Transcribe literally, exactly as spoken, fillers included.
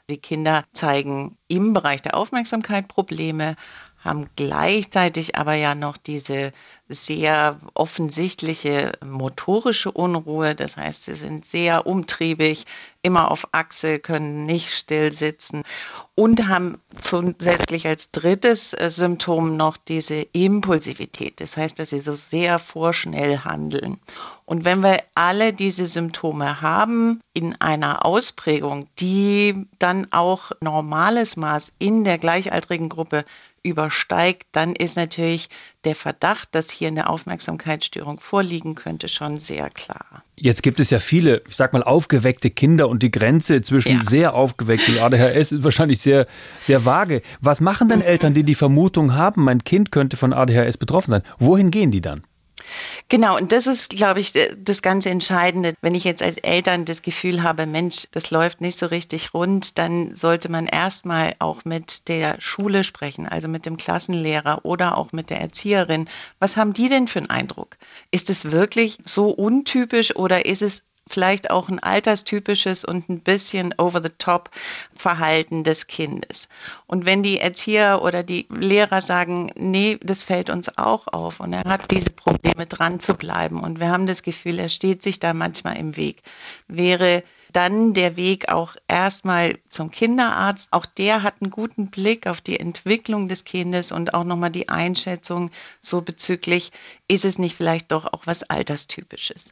Die Kinder zeigen im Bereich der Aufmerksamkeit Probleme, haben gleichzeitig aber ja noch diese sehr offensichtliche motorische Unruhe. Das heißt, sie sind sehr umtriebig, immer auf Achse, können nicht still sitzen und haben zusätzlich als drittes Symptom noch diese Impulsivität. Das heißt, dass sie so sehr vorschnell handeln. Und wenn wir alle diese Symptome haben in einer Ausprägung, die dann auch normales Maß in der gleichaltrigen Gruppe übersteigt, dann ist natürlich der Verdacht, dass hier eine Aufmerksamkeitsstörung vorliegen könnte, schon sehr klar. Jetzt gibt es ja viele, ich sag mal, aufgeweckte Kinder und die Grenze zwischen ja. sehr aufgeweckt und A D H S ist wahrscheinlich sehr, sehr vage. Was machen denn Eltern, die die Vermutung haben, mein Kind könnte von A D H S betroffen sein? Wohin gehen die dann? Genau, und das ist, glaube ich, das ganz Entscheidende. Wenn ich jetzt als Eltern das Gefühl habe, Mensch, das läuft nicht so richtig rund, dann sollte man erstmal auch mit der Schule sprechen, also mit dem Klassenlehrer oder auch mit der Erzieherin. Was haben die denn für einen Eindruck? Ist es wirklich so untypisch oder ist es vielleicht auch ein alterstypisches und ein bisschen over-the-top-Verhalten des Kindes? Und wenn die Erzieher oder die Lehrer sagen, nee, das fällt uns auch auf und er hat diese Probleme, dran zu bleiben und wir haben das Gefühl, er steht sich da manchmal im Weg, wäre dann der Weg auch erstmal zum Kinderarzt. Auch der hat einen guten Blick auf die Entwicklung des Kindes und auch nochmal die Einschätzung so bezüglich, ist es nicht vielleicht doch auch was Alterstypisches.